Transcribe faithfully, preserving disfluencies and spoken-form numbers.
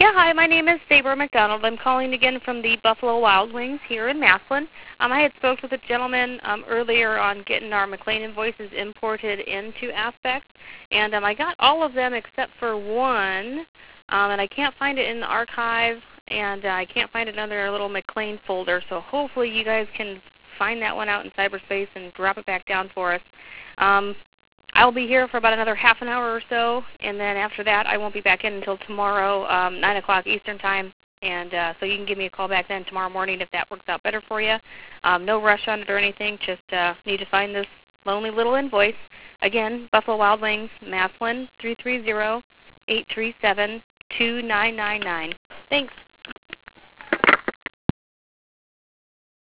Yeah, hi, my name is Sabre McDonald. I'm calling again from the Buffalo Wild Wings here in Massillon. Um, I had spoke with a gentleman um, earlier on getting our McLean invoices imported into Aspect, and um, I got all of them except for one, um, and I can't find it in the archive, and uh, I can't find it in their little McLean folder, so hopefully you guys can find that one out in cyberspace and drop it back down for us. Um, I'll be here for about another half an hour or so, and then after that I won't be back in until tomorrow, um, nine o'clock Eastern Time, and uh, so you can give me a call back then tomorrow morning if that works out better for you. Um, no rush on it or anything, just uh, need to find this lonely little invoice. Again, Buffalo Wild Wings, Massillon, three three zero, eight three seven, two nine nine nine. Thanks.